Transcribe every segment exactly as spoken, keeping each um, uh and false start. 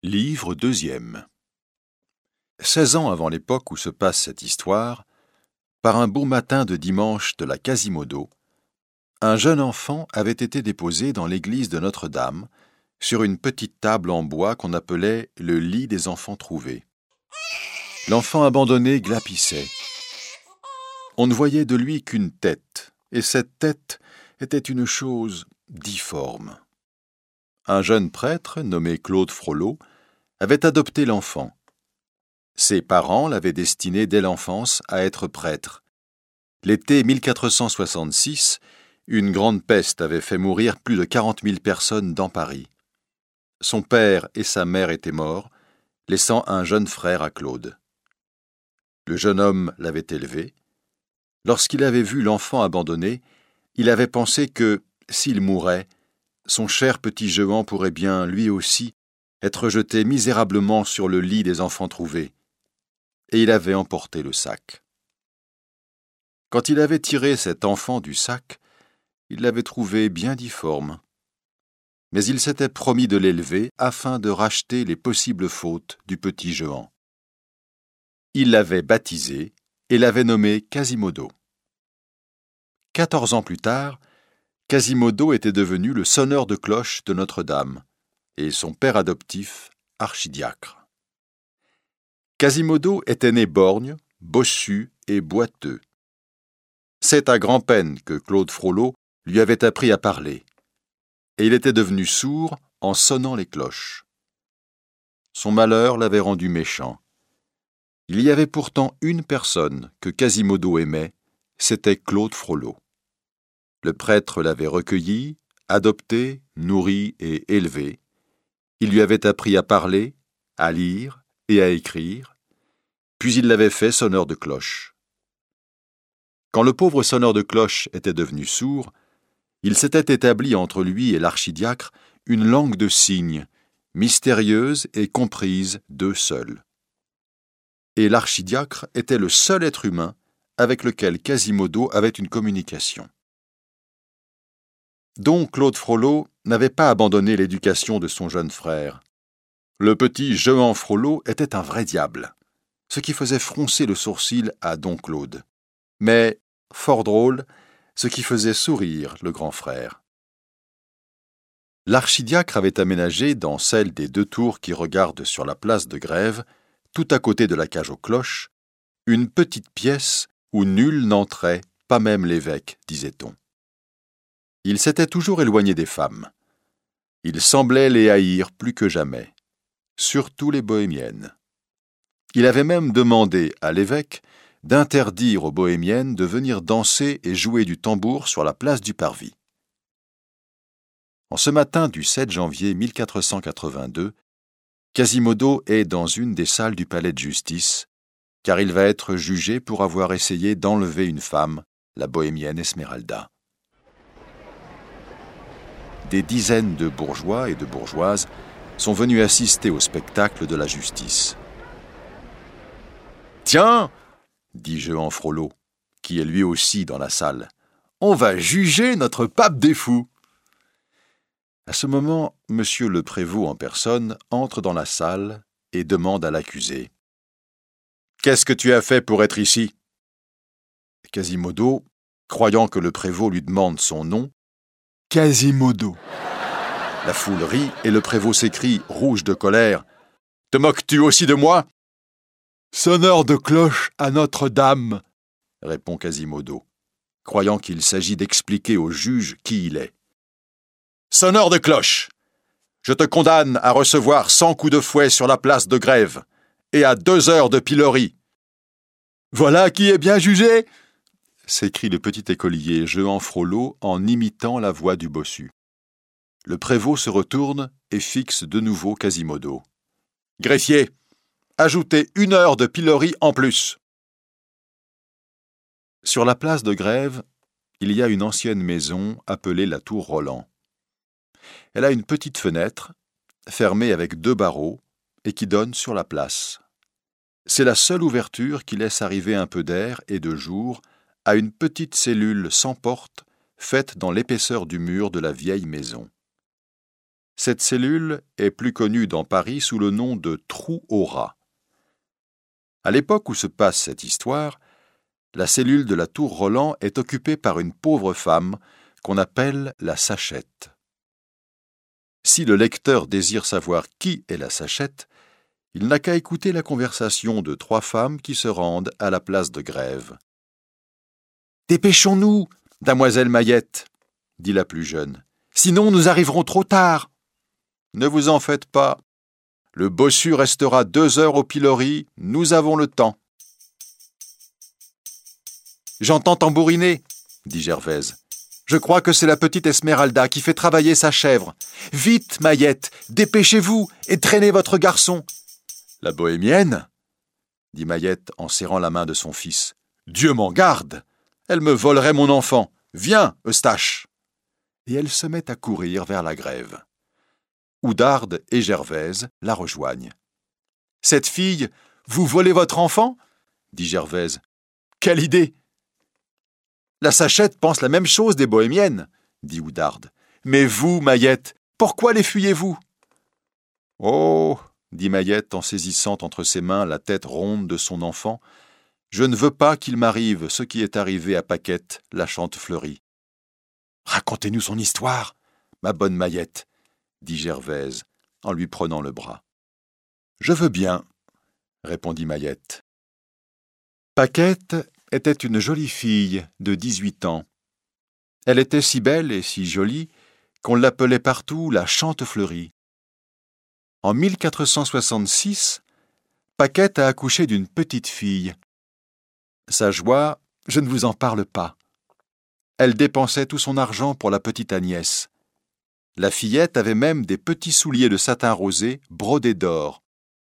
Livre deuxième. Seize ans avant l'époque où se passe cette histoire, par un beau matin de dimanche de la Quasimodo, un jeune enfant avait été déposé dans l'église de Notre-Dame, sur une petite table en bois qu'on appelait le lit des enfants trouvés. L'enfant abandonné glapissait. On ne voyait de lui qu'une tête, et cette tête était une chose difforme. Un jeune prêtre, nommé Claude Frollo, avait adopté l'enfant. Ses parents l'avaient destiné dès l'enfance à être prêtre. L'été mille quatre cent soixante-six, une grande peste avait fait mourir plus de quarante mille personnes dans Paris. Son père et sa mère étaient morts, laissant un jeune frère à Claude. Le jeune homme l'avait élevé. Lorsqu'il avait vu l'enfant abandonné, il avait pensé que, s'il mourait, son cher petit Jehan pourrait bien, lui aussi, être jeté misérablement sur le lit des enfants trouvés. Et il avait emporté le sac. Quand il avait tiré cet enfant du sac, il l'avait trouvé bien difforme. Mais il s'était promis de l'élever afin de racheter les possibles fautes du petit Jehan. Il l'avait baptisé et l'avait nommé Quasimodo. Quatorze ans plus tard, Quasimodo était devenu le sonneur de cloche de Notre-Dame et son père adoptif, archidiacre. Quasimodo était né borgne, bossu et boiteux. C'est à grand-peine que Claude Frollo lui avait appris à parler, et il était devenu sourd en sonnant les cloches. Son malheur l'avait rendu méchant. Il y avait pourtant une personne que Quasimodo aimait, c'était Claude Frollo. Le prêtre l'avait recueilli, adopté, nourri et élevé. Il lui avait appris à parler, à lire et à écrire, puis il l'avait fait sonneur de cloche. Quand le pauvre sonneur de cloche était devenu sourd, il s'était établi entre lui et l'archidiacre une langue de signes, mystérieuse et comprise d'eux seuls. Et l'archidiacre était le seul être humain avec lequel Quasimodo avait une communication. Donc Claude Frollo n'avait pas abandonné l'éducation de son jeune frère. Le petit Jehan Frollo était un vrai diable, ce qui faisait froncer le sourcil à don Claude. Mais, fort drôle, ce qui faisait sourire le grand frère. L'archidiacre avait aménagé, dans celle des deux tours qui regardent sur la place de Grève, tout à côté de la cage aux cloches, une petite pièce où nul n'entrait, pas même l'évêque, disait-on. Il s'était toujours éloigné des femmes. Il semblait les haïr plus que jamais, surtout les bohémiennes. Il avait même demandé à l'évêque d'interdire aux bohémiennes de venir danser et jouer du tambour sur la place du Parvis. En ce matin du sept janvier mille quatre cent quatre-vingt-deux, Quasimodo est dans une des salles du palais de justice, car il va être jugé pour avoir essayé d'enlever une femme, la bohémienne Esmeralda. Des dizaines de bourgeois et de bourgeoises sont venus assister au spectacle de la justice. « Tiens !» dit Jehan Frollo, qui est lui aussi dans la salle. « On va juger notre pape des fous !» À ce moment, monsieur le prévôt en personne entre dans la salle et demande à l'accusé. « Qu'est-ce que tu as fait pour être ici ?» Quasimodo, croyant que le prévôt lui demande son nom, « Quasimodo !» La foule rit et le prévôt s'écrie, rouge de colère. « Te moques-tu aussi de moi ?» « Sonneur de cloche à Notre-Dame !» répond Quasimodo, croyant qu'il s'agit d'expliquer au juge qui il est. « Sonneur de cloche, je te condamne à recevoir cent coups de fouet sur la place de Grève et à deux heures de pilori. »« Voilà qui est bien jugé !» s'écrie le petit écolier Jehan Frollo en imitant la voix du bossu. Le prévôt se retourne et fixe de nouveau Quasimodo. « Greffier, ajoutez une heure de pilori en plus. » Sur la place de Grève, il y a une ancienne maison appelée la Tour Roland. Elle a une petite fenêtre, fermée avec deux barreaux, et qui donne sur la place. C'est la seule ouverture qui laisse arriver un peu d'air et de jour à une petite cellule sans porte, faite dans l'épaisseur du mur de la vieille maison. Cette cellule est plus connue dans Paris sous le nom de trou aux rats. À l'époque où se passe cette histoire, la cellule de la tour Roland est occupée par une pauvre femme qu'on appelle la Sachette. Si le lecteur désire savoir qui est la Sachette, il n'a qu'à écouter la conversation de trois femmes qui se rendent à la place de Grève. « Dépêchons-nous, damoiselle Mahiette, dit la plus jeune. Sinon nous arriverons trop tard. Ne vous en faites pas. Le bossu restera deux heures au pilori, nous avons le temps. J'entends tambouriner, dit Gervaise. Je crois que c'est la petite Esmeralda qui fait travailler sa chèvre. Vite, Mahiette, dépêchez-vous et traînez votre garçon. La bohémienne, dit Mahiette en serrant la main de son fils. Dieu m'en garde! Elle me volerait mon enfant. Viens, Eustache! Et elle se met à courir vers la Grève. Oudarde et Gervaise la rejoignent. Cette fille, vous volez votre enfant? Dit Gervaise. Quelle idée! La Sachette pense la même chose des bohémiennes, dit Oudarde. Mais vous, Mahiette, pourquoi les fuyez-vous? Oh, dit Mahiette en saisissant entre ses mains la tête ronde de son enfant, je ne veux pas qu'il m'arrive ce qui est arrivé à Paquette, la Chantefleurie. Racontez-nous son histoire, ma bonne Mahiette, dit Gervaise en lui prenant le bras. Je veux bien, répondit Mahiette. Paquette était une jolie fille de dix-huit ans. Elle était si belle et si jolie qu'on l'appelait partout la Chantefleurie. En mille quatre cent soixante-six, Paquette a accouché d'une petite fille. Sa joie, je ne vous en parle pas. Elle dépensait tout son argent pour la petite Agnès. La fillette avait même des petits souliers de satin rosé brodés d'or.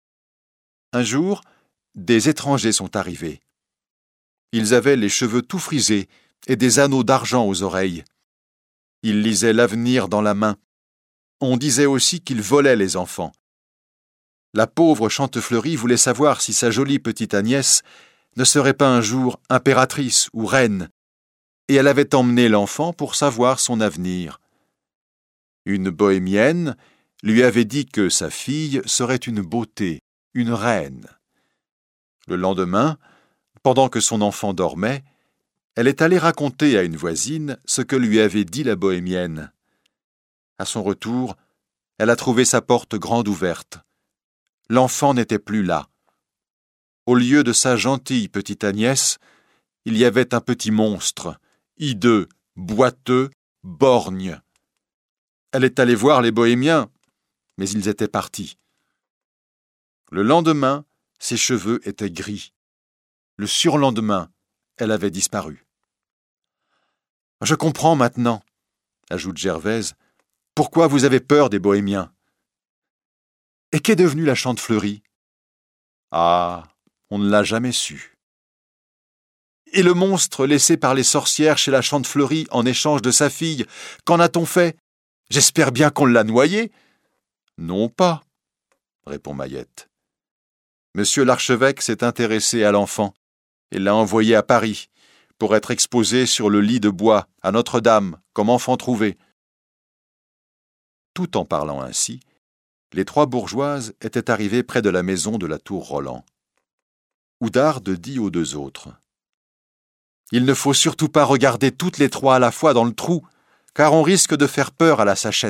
Un jour, des étrangers sont arrivés. Ils avaient les cheveux tout frisés et des anneaux d'argent aux oreilles. Ils lisaient l'avenir dans la main. On disait aussi qu'ils volaient les enfants. La pauvre Chantefleurie voulait savoir si sa jolie petite Agnès ne serait pas un jour impératrice ou reine, et elle avait emmené l'enfant pour savoir son avenir. Une bohémienne lui avait dit que sa fille serait une beauté, une reine. Le lendemain, pendant que son enfant dormait, elle est allée raconter à une voisine ce que lui avait dit la bohémienne. À son retour, elle a trouvé sa porte grande ouverte. L'enfant n'était plus là. Au lieu de sa gentille petite Agnès, il y avait un petit monstre, hideux, boiteux, borgne. Elle est allée voir les bohémiens, mais ils étaient partis. Le lendemain, ses cheveux étaient gris. Le surlendemain, elle avait disparu. « Je comprends maintenant, » ajoute Gervaise, « pourquoi vous avez peur des bohémiens. » Et qu'est devenue la Chantefleurie? Ah, on ne l'a jamais su. Et le monstre laissé par les sorcières chez la Chantefleurie en échange de sa fille, qu'en a-t-on fait? J'espère bien qu'on l'a noyé. Non pas, répond Mahiette. Monsieur l'archevêque s'est intéressé à l'enfant et l'a envoyé à Paris pour être exposé sur le lit de bois à Notre-Dame comme enfant trouvé. Tout en parlant ainsi, les trois bourgeoises étaient arrivées près de la maison de la tour Roland. Oudarde dit aux deux autres. « Il ne faut surtout pas regarder toutes les trois à la fois dans le trou, car on risque de faire peur à la Sachette. »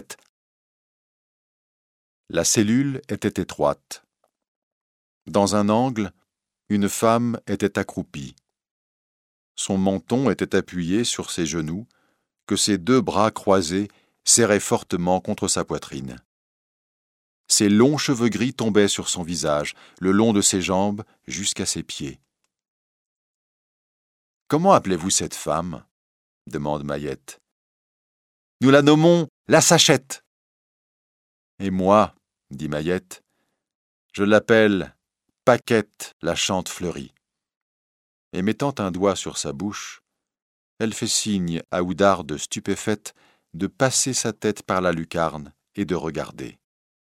La cellule était étroite. Dans un angle, une femme était accroupie. Son menton était appuyé sur ses genoux, que ses deux bras croisés serraient fortement contre sa poitrine. Ses longs cheveux gris tombaient sur son visage, le long de ses jambes jusqu'à ses pieds. « Comment appelez-vous cette femme » demande Mahiette. « Nous la nommons la Sachette. »« Et moi, » dit Mahiette, « je l'appelle Paquette la Chantefleurie. » Et mettant un doigt sur sa bouche, elle fait signe à Oudarde stupéfaite de passer sa tête par la lucarne et de regarder.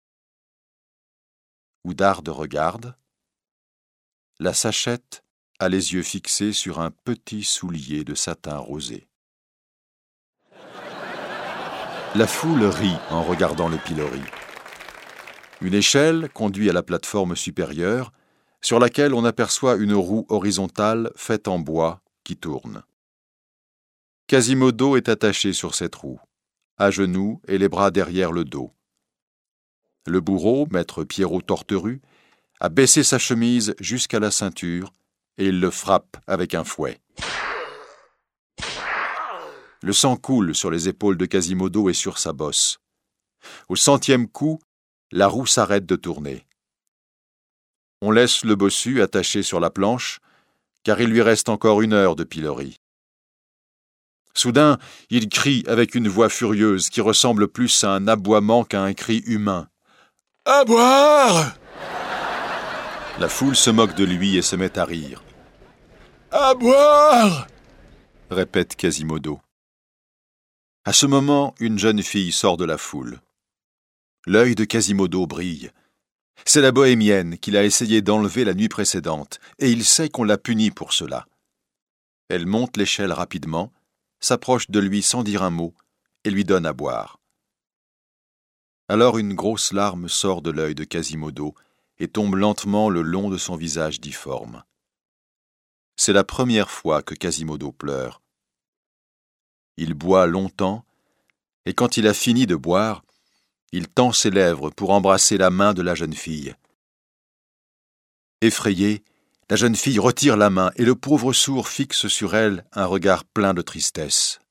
Oudarde regarde. La Sachette a les yeux fixés sur un petit soulier de satin rosé. La foule rit en regardant le pilori. Une échelle conduit à la plateforme supérieure, sur laquelle on aperçoit une roue horizontale faite en bois qui tourne. Quasimodo est attaché sur cette roue, à genoux et les bras derrière le dos. Le bourreau, maître Pierrot Torterue, a baissé sa chemise jusqu'à la ceinture et il le frappe avec un fouet. Le sang coule sur les épaules de Quasimodo et sur sa bosse. Au centième coup, la roue s'arrête de tourner. On laisse le bossu attaché sur la planche, car il lui reste encore une heure de pilori. Soudain, il crie avec une voix furieuse qui ressemble plus à un aboiement qu'à un cri humain. « À boire !» La foule se moque de lui et se met à rire. « À boire !» répète Quasimodo. À ce moment, une jeune fille sort de la foule. L'œil de Quasimodo brille. C'est la bohémienne qu'il a essayé d'enlever la nuit précédente, et il sait qu'on l'a punie pour cela. Elle monte l'échelle rapidement, s'approche de lui sans dire un mot, et lui donne à boire. Alors une grosse larme sort de l'œil de Quasimodo et tombe lentement le long de son visage difforme. C'est la première fois que Quasimodo pleure. Il boit longtemps, et quand il a fini de boire, il tend ses lèvres pour embrasser la main de la jeune fille. Effrayée, la jeune fille retire la main et le pauvre sourd fixe sur elle un regard plein de tristesse.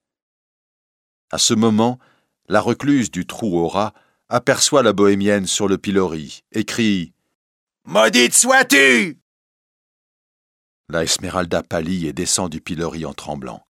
À ce moment, la recluse du trou aux rats aperçoit la bohémienne sur le pilori et crie « Maudite sois-tu » La Esmeralda pâlit et descend du pilori en tremblant.